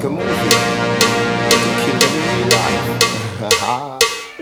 a movie to kill them in real life.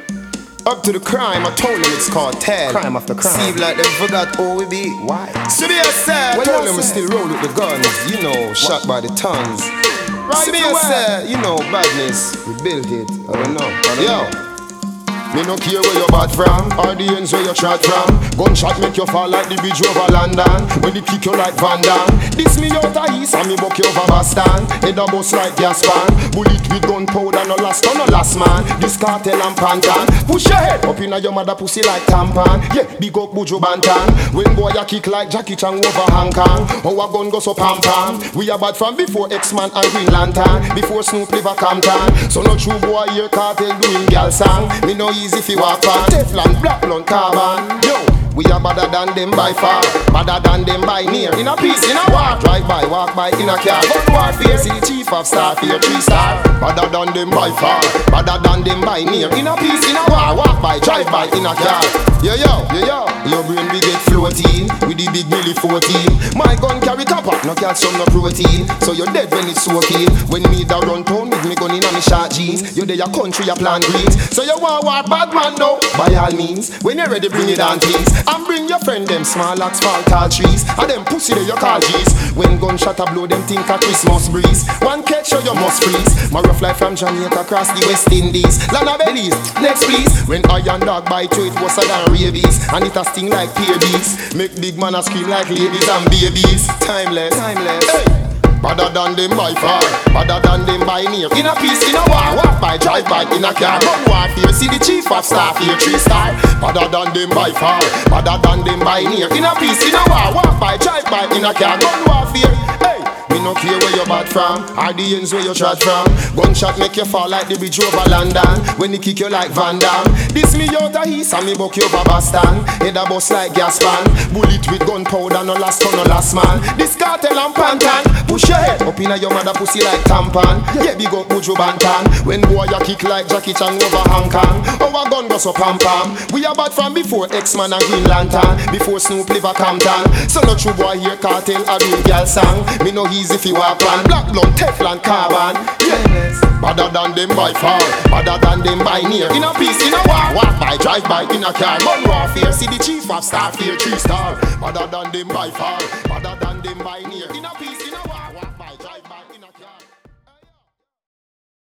Up to the crime, I told them it's cartel. Crime after crime. Seem like they forgot who we be. Why? So me I said, Well, told you them we say. still roll with the guns. You know, shot by the tons. Right, so me I said, you know, badness. We built it. I don't know. Yo. Me no care where you bad from, or the ends where you shot from. Gunshot make you fall like the bridge over London. When they kick you like Van Damme. This me out of east and me buck you over Boston. Head a bust like gas pan. Bullet with gunpowder, no last on no last man. This cartel and pantan. Push your head up inna your mother pussy like tampon. Yeah, big up Buju Banton. When boy a kick like Jackie Chan over Hong Kong. Our gun go so pam pam. We are bad from before X-Man and Green Lantern. Before Snoop live a Compton. So no true boy here cartel doing gal song. Me no easy fi walk on Teflon, black blunt carbon. Yo, we are better than them by far, better than them by near. In a peace, in a war, drive by, walk by, in a car. Gun warfare, see the chief of staff here, 3-star. Better than them by far, better than them by near. In a peace, in a war, walk by, drive by, in a car. Yo, yo, yo, yo, your brain we get floating with the big milli 14. My gun carry copper, no calcium, no protein. So you're dead when it's soaking. When me da run town with me gun in a me short jeans. You there your country, you plant greens. So you want war bad man now, by all means. When you're ready, bring it on please. And bring your friend them small axe fall tall trees. And them pussy they you call G's. When gunshot a blow them think a Christmas breeze. One catch so you must freeze. My rough life from Jamaica across the West Indies. Land of Belize, next please. When iron dog bite you it was a than rabies. And it a sting like PBs. Make big man a scream like ladies and babies. Timeless, timeless. Hey. Better than them by far, better than them by near. In a peace, in a war, walk by, drive by, in a car. Gun warfare, see the chief of staff here, 3-star. Better than them by far, better than them by near. In a peace, in a war, walk by, drive by, in a car. Gun warfare, hey. Me no care where you bad from, or the ends where you trot from. Gunshot make you fall like the bridge over London. When he kick you like Van Damme. This me out of east and me buck you over Boston. Head a bust like gas pan. Bullet with gunpowder, no last on no last man. This cartel and pantan. Push your head up inna your mother pussy like tampon. Yeah, big up Buju Banton. When boy you kick like Jackie Chan over Hong Kong. Our gun go so pam pam. We are bad from before X-Man and Green Lantern. Before Snoop live a Compton. So no true boy here cartel a real girl song. Me no easy fi walk on black blunt Teflon carbon. Yes, better than them by far, better than them by near. In a peace, in a war, walk by, drive by, in a car. Gun warfare, see the chief of staff here, 3-star. Better than them by far, better than them by near.